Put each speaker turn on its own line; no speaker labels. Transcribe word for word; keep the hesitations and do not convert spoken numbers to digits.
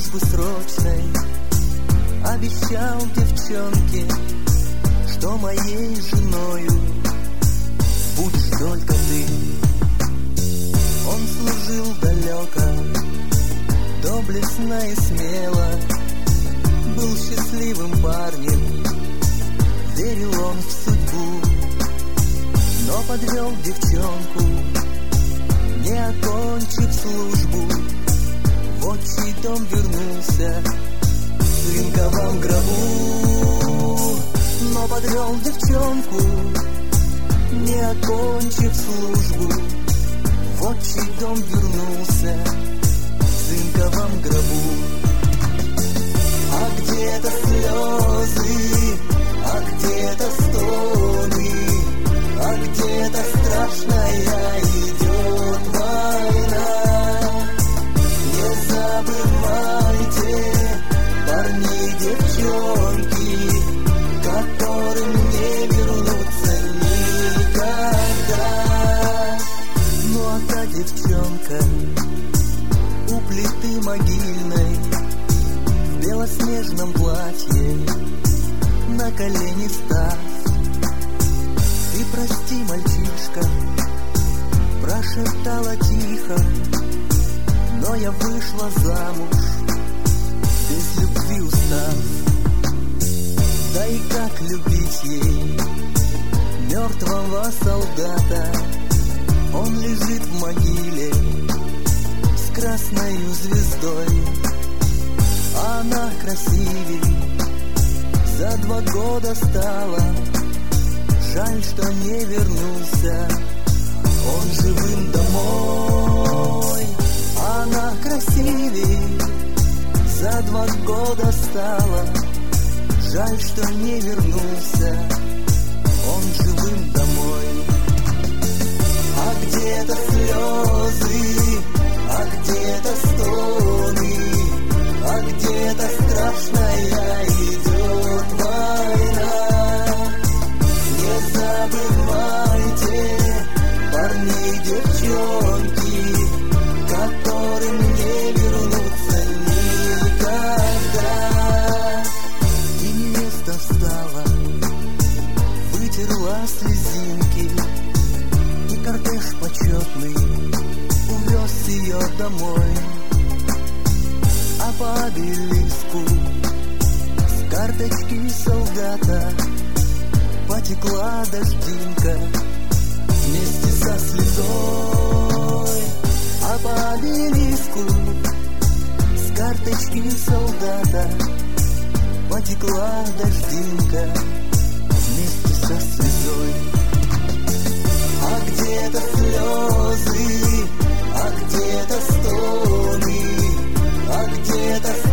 дружбы срочной. Обещал девчонке, что моей женою будешь только ты. Он служил далеко, доблестно и смело, был счастливым парнем, верил он в судьбу, но подвел девчонку, не окончив службу. В отчий дом вернулся в ринковом гробу, но подвел девчонку, не окончив службу. В отчий дом вернулся в ринковом гробу. А где-то слезы, а где-то стоны, а где-то страшная идет война. Не забывайте, парни и девчонки, которым не вернуться никогда. Ну а та девчонка у плиты могильной, в белоснежном платье, на колени став: ты прости, мальчишка, прошептала тихо, но я вышла замуж, без любви устав. Да и как любить ей мертвого солдата? Он лежит в могиле с красною звездой, а она красивей за два года стала. Жаль, что не вернулся он живым домой. Она красивей за два года стала. Жаль, что не вернулся он живым домой. А где-то слезы, а где-то стоны, а где-то страшная идет война. Не забывайте, парни и девчонки, которым не вернуться никогда. И невеста встала, вытерла слезинки, и кортеж почетный увез ее домой. А по обелиску с карточки солдата потекла дождинка вместе со слезой. А по обелиску с карточки солдата потекла дождинка вместе со слезой. А где-то слезы, а где-то стоны, а где-то